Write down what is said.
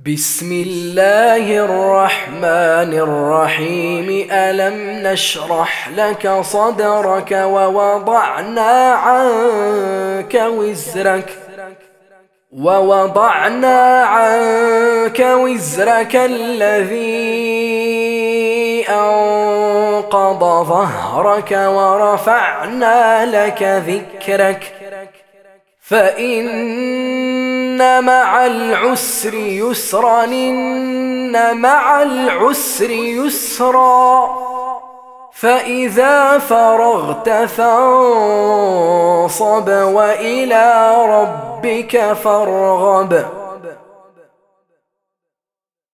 بسم الله الرحمن الرحيم. ألم نشرح لك صدرك ووضعنا عنك وزرك الذي أنقض ظهرك ورفعنا لك ذكرك فإن مع العسر يسرا إن مع العسر يسرا فإذا فرغت فانصب وإلى ربك فارغب.